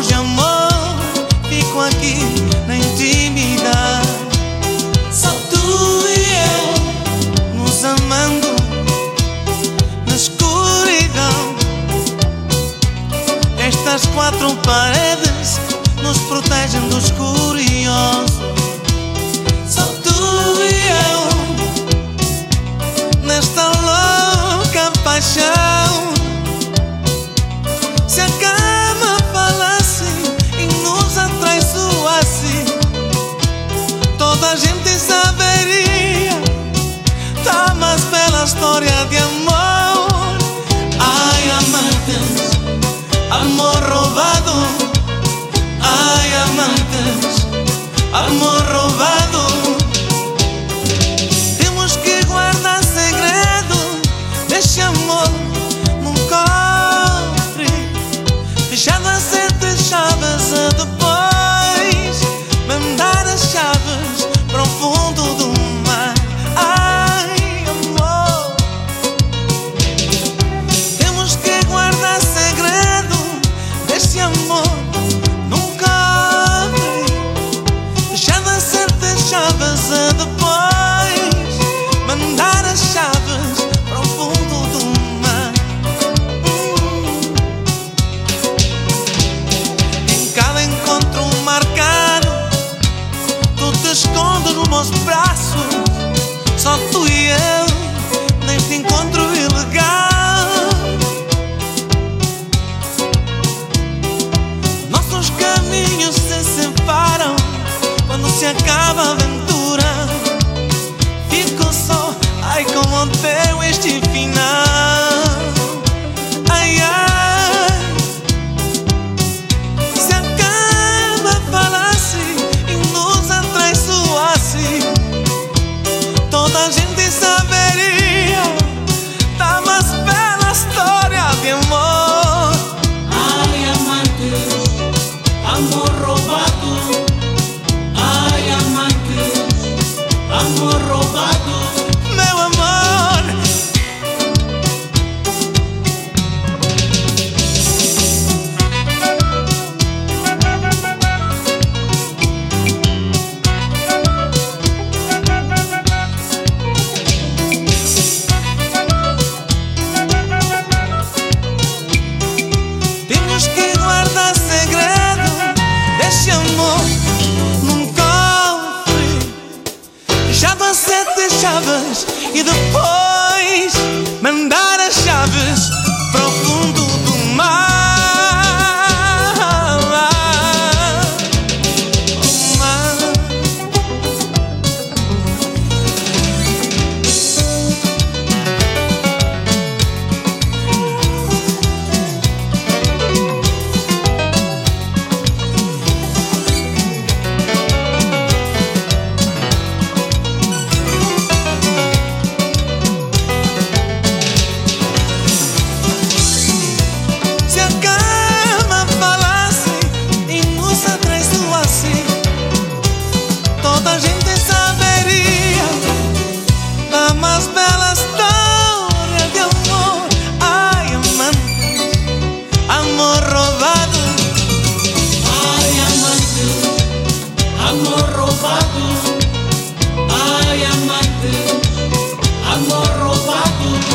poucos de amor ficam aqui na intimidade. Só tu e eu nos amando na escuridão. Estas quatro paredes nos protegem dos curiosos. Só tu e eu nesta louca paixão. Se a cama falasse e nos atraiçoasse, toda a gente saberia da mais bela história de amor. Ai, amantes, amor roubado. Ai, amantes, amor roubado. Temos que guardar segredo deste amor num cofre fechado a 7 chaves, a depois mandar as chaves para o fundo do mar. Ai, amor, temos que guardar segredo deste amor num cofre fechado a 7 chaves, a depois mandar as chaves para o fundo do mar. Em cada encontro marcado, tu te escondes nos meus braços. Só tu e eu neste encontro ilegal. Nossos caminhos se separam quando se acaba a aventura. Fico só, ai como odeio este final. Ai, ai, se a cama falasse e nos atraiçoasse, toda a gente saberia da mais bela história de amor. Ai, amantes, amor roubado. Ai, amantes, amor roubado. Meu amor, temos que guardar segredo deste amor num cofre fechado a 7 chaves e depois mandar as chaves para o fundo do mar. O mar. Se a cama falasse e nos atraiçoasse, toda a gente saberia da mais bela história de amor. Ai, amantes, amor roubado. Ai, amantes, amor roubado. Ai, amantes, amor roubado.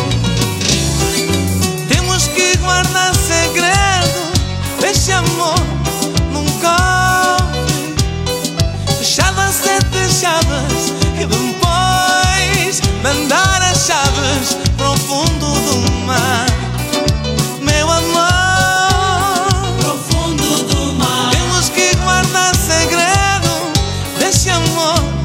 Temos que guardar segredo deste amor num cofre fechado a 7 chaves e depois mandar as chaves para o fundo do mar. Meu amor, Profundo do mar. temos que guardar segredo deste amor